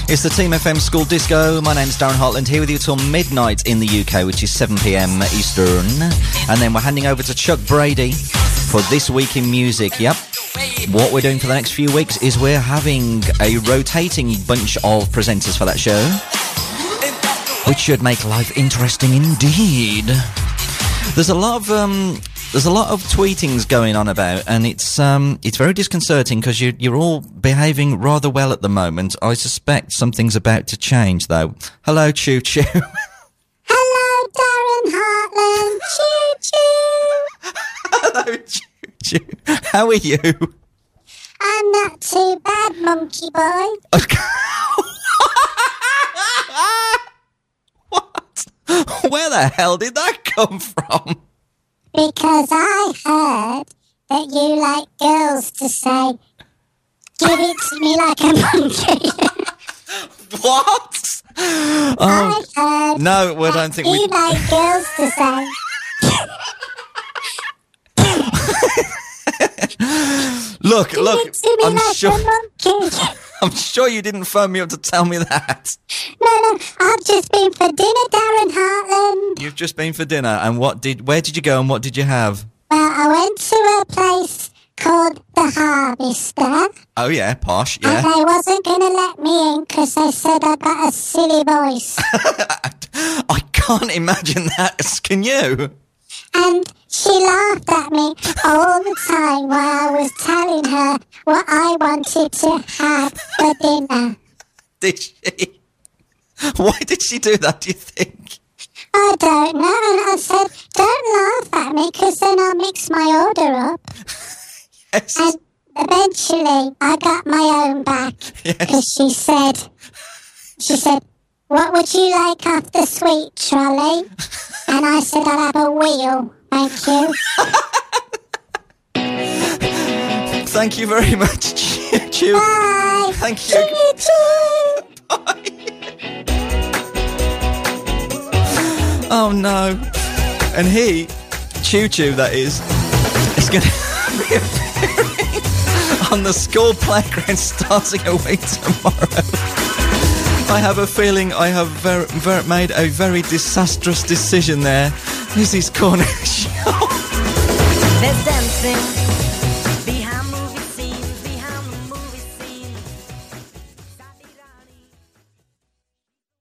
It's the Team FM School Disco. My name's Darren Hartland, here with you till midnight in the UK, which is 7 p.m. Eastern. And then we're handing over to Chuck Brady for This Week in Music. Yep. What we're doing for the next few weeks is we're having a rotating bunch of presenters for that show, which should make life interesting indeed. There's a lot of tweetings going on about, and it's very disconcerting because you're all behaving rather well at the moment. I suspect something's about to change, though. Hello, Choo Choo. Hello, Darren Hartland. Choo Choo. Hello, Choo Choo. How are you? I'm not too bad, monkey boy. What? Where the hell did that come from? Because I heard that you like girls to say, give it to me like a monkey. What? I heard no, I don't think you like girls to say. Look, give it to me like a monkey. I'm sure you didn't phone me up to tell me that. No, I've just been for dinner, Darren Hartland. You've just been for dinner, and where did you go and what did you have? Well, I went to a place called The Harvester. Oh yeah, posh, yeah. And they wasn't going to let me in because they said I got a silly voice. I can't imagine that, can you? And she laughed at me all the time while I was telling her what I wanted to have for dinner. Did she? Why did she do that, do you think? I don't know. And I said, don't laugh at me because then I'll mix my order up. Yes. And eventually I got my own back because she said, what would you like off the sweet trolley? And I said, I'll have a wheel. Thank you. Thank you very much, Choo Choo. Bye. Thank you. Choo Choo. Bye. Oh no. And he, Choo Choo that is going to be appearing on the school playground starting a week tomorrow. I have a feeling I have made a very disastrous decision there. This is Corner Show. There's dancing